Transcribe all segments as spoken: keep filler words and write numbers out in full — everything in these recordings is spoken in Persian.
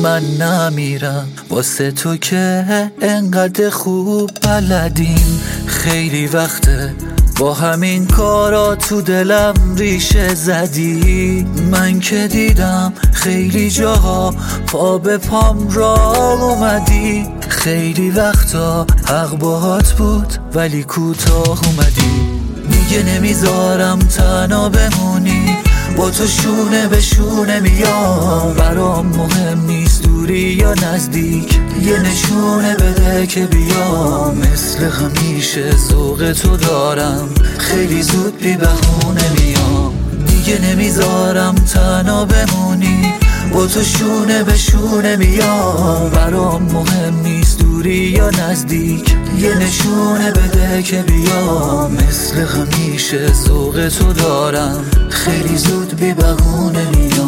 من نمیرم واسه تو که انقدر خوب بلدیم. خیلی وقته با همین کارا تو دلم ریشه زدی. من که دیدم خیلی جاها پا به پام راه اومدی. خیلی وقتا حق باهات بود ولی کوتاه اومدی. میگه نمیذارم تنها بمونی، با تو شونه به شونه میام. برام مهم نیست دوری یا نزدیک، یه نشونه بده که بیام. مثل همیشه ذوق تو دارم، خیلی زود بی بهونه میام. دیگه نمیذارم تنها بمونی، با تو شونه به شونه میام. برام مهم نیست دوری یا نزدیک، یه نشونه بده که بیام. مثل همیشه ذوق تو دارم، خیلی زود بی بهونه میام.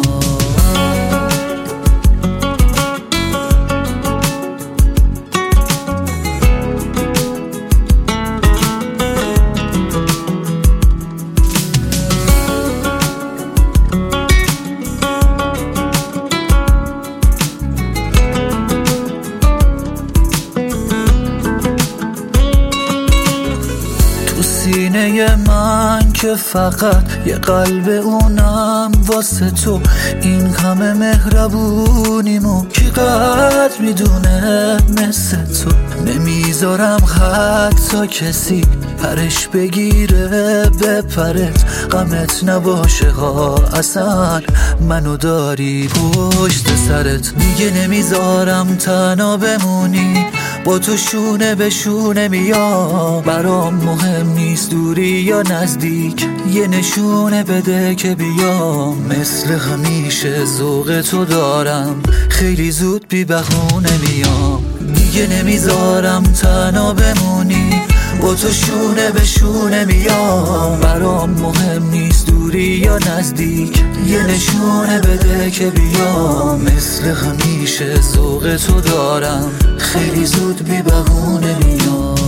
سینه من که فقط یه قلب اونم واسه تو. این همه مهربونیمو کی قدر میدونه مثل تو. نمیذارم حتی کسی پرش بگیره بپرت. غمت نباشه ها اصلا منو داری پشت سرت. میگه نمیذارم تنها بمونی، با تو شونه به شونه میام. برام مهم نیست دوری یا نزدیک، یه نشونه بده که بیام. مثل همیشه ذوق تو دارم، خیلی زود بی بهونه میام. دیگه نمیذارم تنها بمونی، با تو شونه به شونه میام. برام مهم نیست دوری یا نزدیک، یه نشونه بده که بیام. مثل همیشه ذوق تو دارم، خیلی زود بی بهونه میام.